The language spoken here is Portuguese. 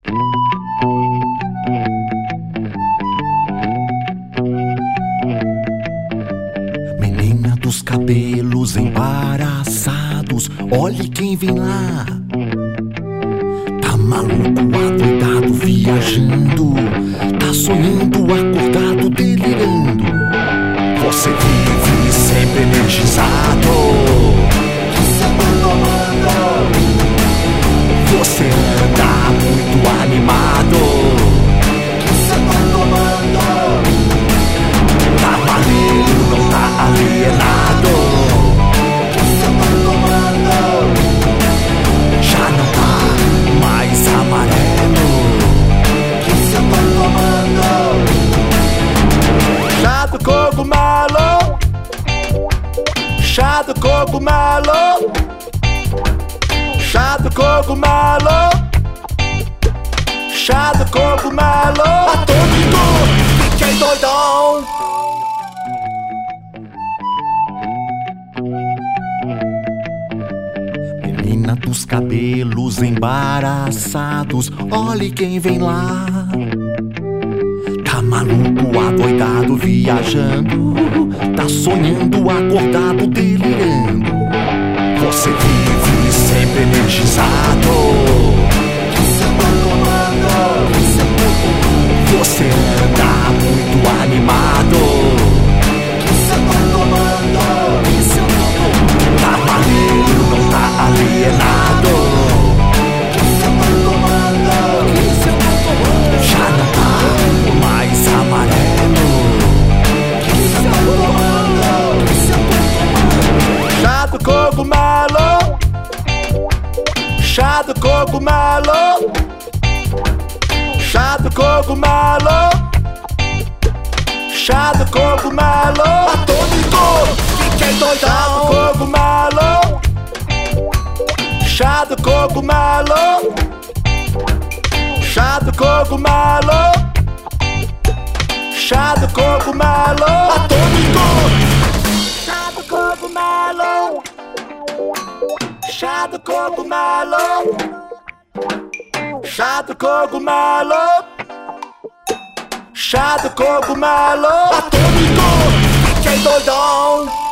Menina dos cabelos embaraçados, olhe quem vem lá. Tá maluco, adoidado, viajando, tá sonhando, acordado, delirando. Você vive sempre energizado, você anda muito animado, tá maneiro, não tá alienado, já não tá mais amarelo. Chá do cogumelo, chá do cogumelo, chá do cogumelo, chá do cogumelo atômico, fiquei doidão. Menina dos cabelos embaraçados, olhe quem vem lá. Tá maluco, adoidado, viajando, tá sonhando, acordado, delirando. Você vive sempre energizado, você anda muito animado, tá maneiro, não tá alienado, já não tá mais amarelo. Chá do cogumelo, chá do cogumelo, chá do cogumelo, chá do cogumelo atômico, fiquei doidão. Chá do cogumelo, chá do cogumelo, chá do cogumelo atômico. Chá do cogumelo, chá do cogumelo, chá do cogumelo, chá do cogumelo atômico, fiquei doidão.